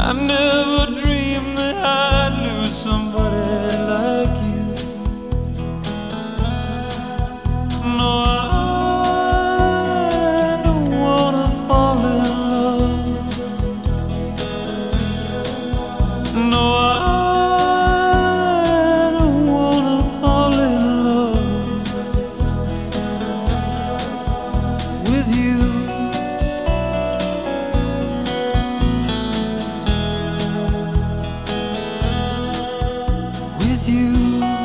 I never dreamed that I'd lose somebody like you. No, I don't wanna fall in love. No, I don't wanna fall in love with you. With you.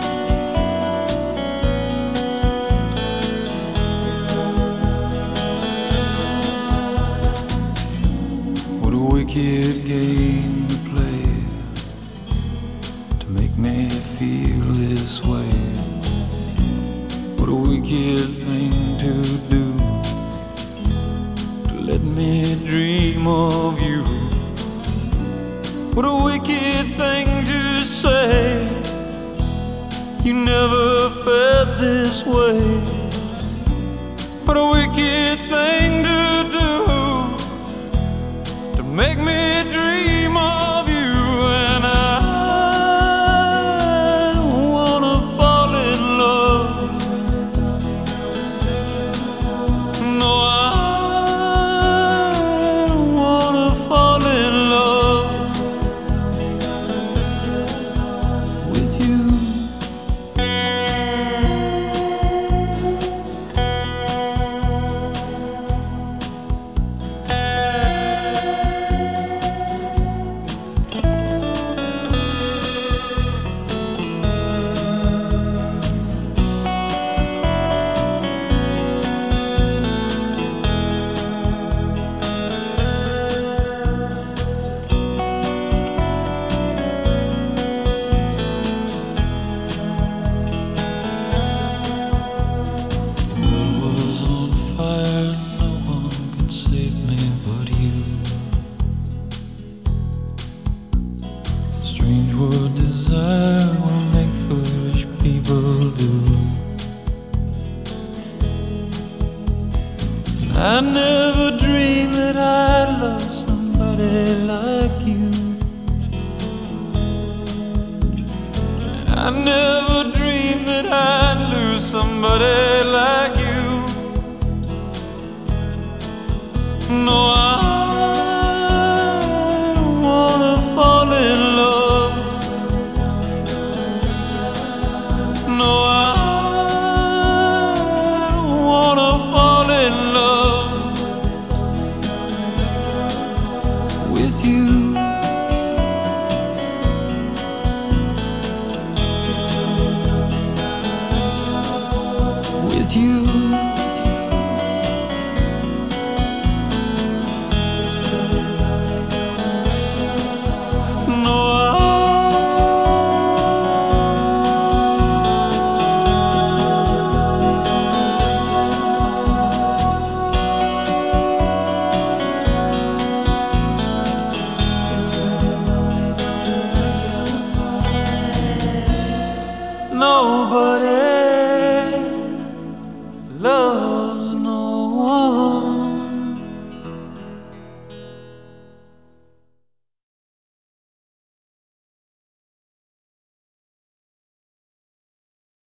What a wicked game to play to make me feel this way. What a wicked thing to do to let me dream of you. What a wicked thing to say. You never felt this way. What a wicked thing to do to make me dream